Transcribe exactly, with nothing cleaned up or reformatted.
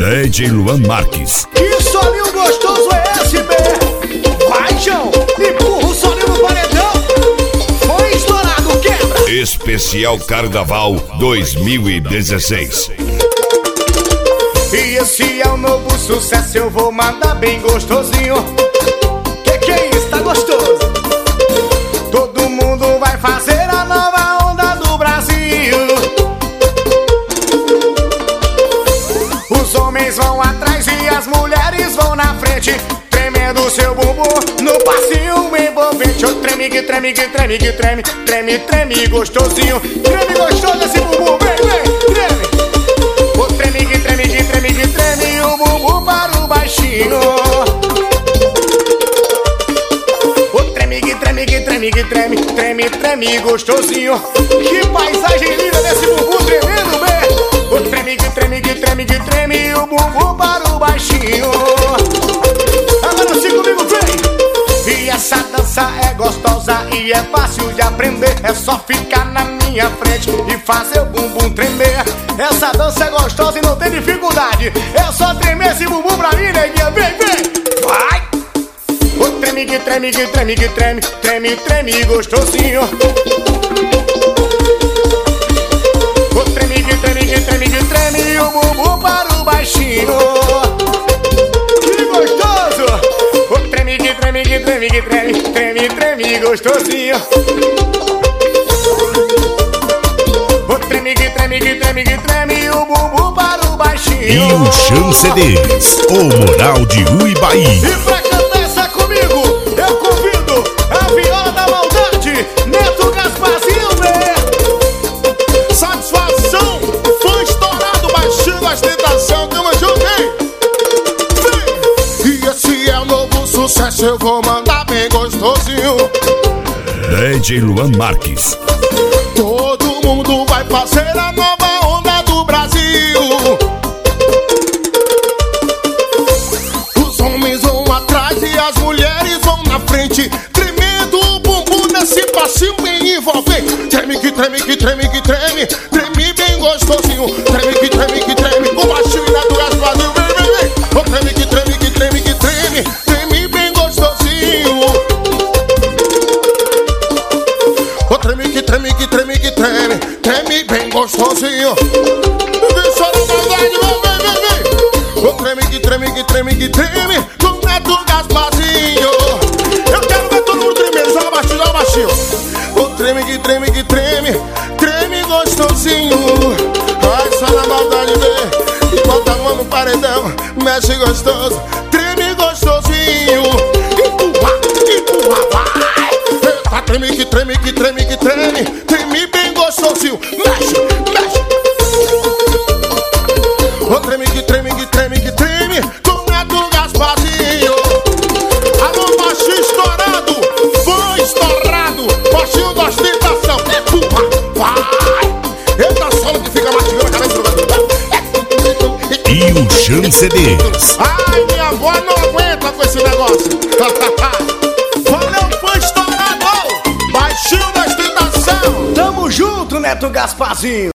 D J Luan Marques. Que solinho gostoso é esse, bê? Vai, João, empurra o solinho no paredão. Foi estourado, quebra. Especial Carnaval dois mil e dezesseis. E esse é o novo sucesso, eu vou mandar bem gostosinho. Que que é isso, tá gostoso? Todo mundo vai fazer a nova onda do Brasil. Os homens vão atrás e as mulheres vão na frente, tremendo seu bumbum no passinho envolvente. Oh, treme que treme que treme que treme, treme, treme gostosinho. Treme gostoso esse bumbum, vem, vem, treme. Oh, treme que treme que treme que treme o bumbum para o baixinho. Oh, treme que treme que treme que treme, treme, treme gostosinho. Que paisagem linda desse bumbum tremendo, bem. Oh, treme que treme que treme que treme o bumbum para o baixinho. Agora sim comigo, vem! E essa dança é gostosa e é fácil de aprender. É só ficar na minha frente e fazer o bumbum tremer. Essa dança é gostosa e não tem dificuldade. É só tremer esse bumbum pra mim, neguinha. Vem, vem! Vai! Oh, treme que treme que treme que treme, treme, treme gostosinho. Oh, treme que treme que treme que treme o bumbum para o baixinho. Que gostoso! Oh, treme que treme que treme que treme, treme, treme gostosinho. Oh, treme que treme que treme que treme o bumbum para o baixinho. E o Chão C Ds, o Moral de Uibaí. E pra cantar essa comigo, eu convido a viola da maldade, Neto Gasparzinho, né? Satisfação, fã estourado, baixando a ostentação, tamo junto, hein? Vem! E esse é o novo sucesso, eu vou mandar bem gostosinho. D J Luan Marques. Todo mundo vai fazer a nova onda do Brasil. Os homens vão atrás e as mulheres vão na frente, tremendo o bumbum nesse passinho bem envolvente. Treme que treme que treme que treme, treme bem gostosinho. Treme que treme que treme, com baixinho e Neto Gasparzinho, vem, vem, vem. Oh, treme que treme que treme que treme, treme bem gostosinho. Oh, treme que treme que treme que treme, treme bem gostosinho. Vem só na maldade, vem, vem, vem, vem. Oh, treme que treme que treme que treme, com Neto Gasparzinho. Eu quero ver todo mundo tremendo, joga baixinho, joga baixinho. Oh, treme que treme que treme, treme gostosinho. Vai só na maldade, vem. E bota a mão no paredão, mexe gostoso, treme gostosinho. Empurra, empurra, vai. Eita, treme que treme que treme que treme, treme bem gostosinho. Mexe, mexe. Oh, treme que treme que treme que treme, com Neto Gasparzinho. Alô, baixinho estourado, foi estourado, baixinho da ostentação. Empurra, vai. Eita, solo que fica mastigando a cabeça do gato. E o Chão C Ds. Ai, minha avó não aguenta com esse negócio. Valeu, foi estourado, baixinho da ostentação. Tamo junto, Neto Gasparzinho.